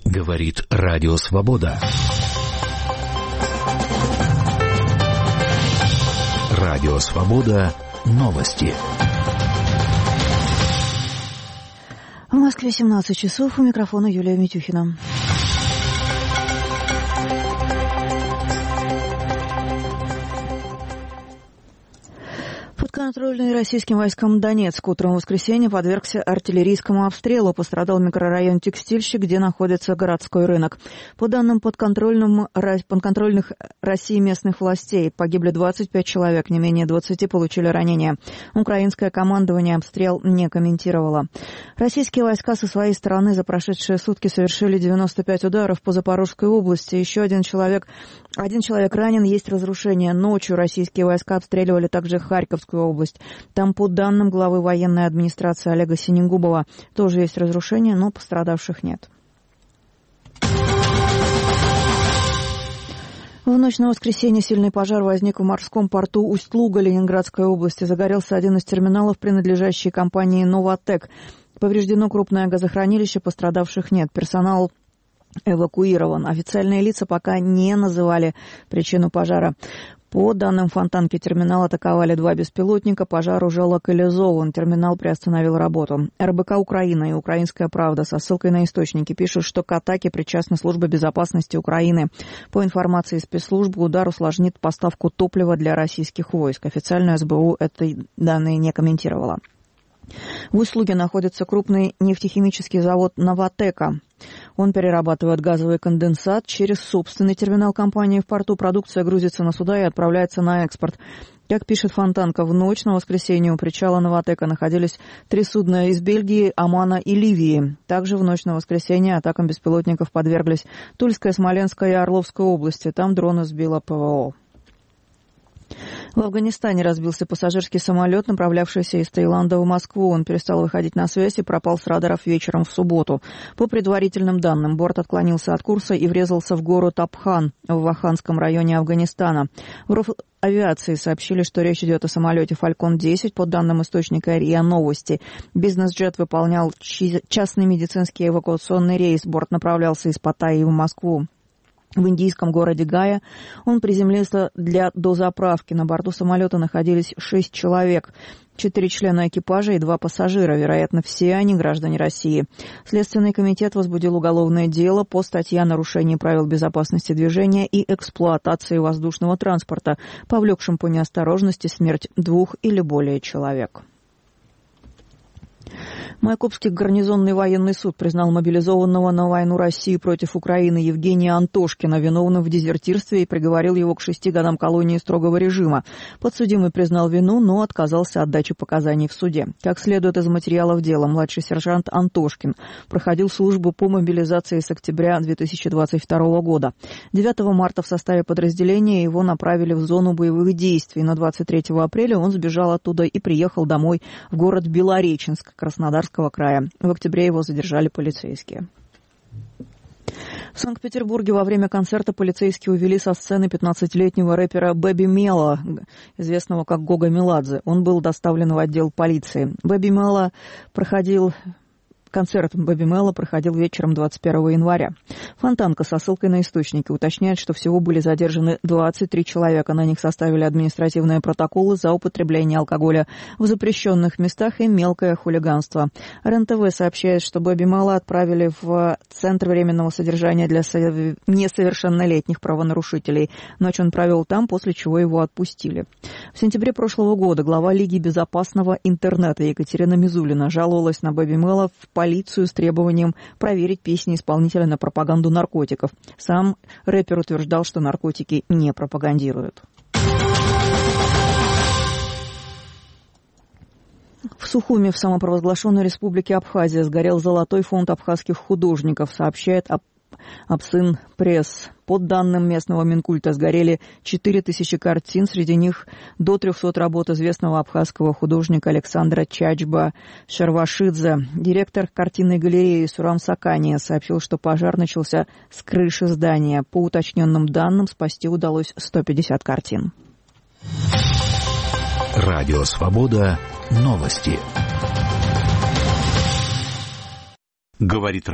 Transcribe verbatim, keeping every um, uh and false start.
Говорит Радио Свобода. Радио Свобода. Новости. В Москве семнадцать часов. У микрофона Юлия Митюхина. Подконтрольный российским войскам Донецк утром в воскресенье подвергся артиллерийскому обстрелу. Пострадал микрорайон Текстильщик, где находится городской рынок. По данным подконтрольных России местных властей, погибли двадцать пять человек, не менее двадцати получили ранения. Украинское командование обстрел не комментировало. Российские войска со своей стороны за прошедшие сутки совершили девяносто пять ударов по Запорожской области. Еще один человек, один человек ранен, есть разрушения. Ночью российские войска обстреливали также Харьковскую область. Там, по данным главы военной администрации Олега Синегубова, тоже есть разрушения, но пострадавших нет. В ночь на воскресенье сильный пожар возник в морском порту Усть-Луга Ленинградской области. Загорелся один из терминалов, принадлежащий компании «Новатэк». Повреждено крупное газохранилище, пострадавших нет. Персонал эвакуирован. Официальные лица пока не называли причину пожара. По данным Фонтанки, терминал атаковали два беспилотника, пожар уже локализован, терминал приостановил работу. эр бэ ка Украина и «Украинская правда» со ссылкой на источники пишут, что к атаке причастна Служба безопасности Украины. По информации спецслужб, удар усложнит поставку топлива для российских войск. Официальная эс бэ у эти данные не комментировала. В Усть-Луге находится крупный нефтехимический завод «Новатэка». Он перерабатывает газовый конденсат. Через собственный терминал компании в порту продукция грузится на суда и отправляется на экспорт. Как пишет Фонтанка, в ночь на воскресенье у причала «Новатэка» находились три судна из Бельгии, Омана и Ливии. Также в ночь на воскресенье атакам беспилотников подверглись Тульская, Смоленская и Орловская области. Там дроны сбило пэ вэ о. В Афганистане разбился пассажирский самолет, направлявшийся из Таиланда в Москву. Он перестал выходить на связь и пропал с радаров вечером в субботу. По предварительным данным, борт отклонился от курса и врезался в город Абхан в Ваханском районе Афганистана. В Роавиации сообщили, что речь идет о самолете «Фалькон десять». По данным источника РИА Новости, бизнес-джет выполнял частный медицинский эвакуационный рейс. Борт направлялся из Паттайи в Москву. В индийском городе Гая он приземлился для дозаправки. На борту самолета находились шесть человек. Четыре члена экипажа и два пассажира. Вероятно, все они граждане России. Следственный комитет возбудил уголовное дело по статье о нарушении правил безопасности движения и эксплуатации воздушного транспорта, повлекшим по неосторожности смерть двух или более человек. Майкопский гарнизонный военный суд признал мобилизованного на войну России против Украины Евгения Антошкина виновным в дезертирстве и приговорил его к шести годам колонии строгого режима. Подсудимый признал вину, но отказался от дачи показаний в суде. Как следует из материалов дела, младший сержант Антошкин проходил службу по мобилизации с октября две тысячи двадцать второго года. девятого марта в составе подразделения его направили в зону боевых действий. На двадцать третьего апреля он сбежал оттуда и приехал домой в город Белореченск Краснодарского края. В октябре его задержали полицейские. В Санкт-Петербурге во время концерта полицейские увели со сцены пятнадцатилетнего рэпера Бэби Мело, известного как Гога Меладзе. Он был доставлен в отдел полиции. Бэби Мело проходил... Концерт Бэби Мело проходил вечером двадцать первого января. Фонтанка со ссылкой на источники уточняет, что всего были задержаны двадцать три человека. На них составили административные протоколы за употребление алкоголя в запрещенных местах и мелкое хулиганство. эр эн тэ вэ сообщает, что Бэби Мело отправили в Центр временного содержания для несовершеннолетних правонарушителей. Ночь он провел там, после чего его отпустили. В сентябре прошлого года глава Лиги безопасного интернета Екатерина Мизулина жаловалась на Бэби Мело в полицию с требованием проверить песни исполнителя на пропаганду наркотиков. Сам рэпер утверждал, что наркотики не пропагандируют. В Сухуми, в самопровозглашенной республике Абхазия, сгорел золотой фонд абхазских художников, сообщает Абсын Пресс. По данным местного Минкульта, сгорели четыре тысячи картин, среди них до трехсот работ известного абхазского художника Александра Чачба Шарвашидзе. Директор картинной галереи Сурам Сакания сообщил, что пожар начался с крыши здания. По уточненным данным, спасти удалось сто пятьдесят картин. Радио Свобода. Новости. Говорит